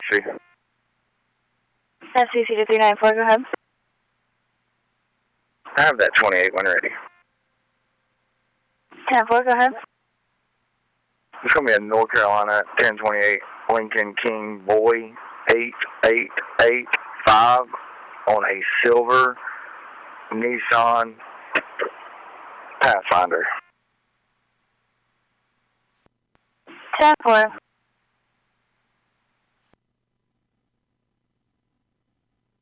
emergency. FCC 394, go ahead. I have that 28 when ready. 10-4, go ahead. It's going to be a North Carolina 1028 Lincoln King Boy 8885 on a silver Nissan Pathfinder. 10-4.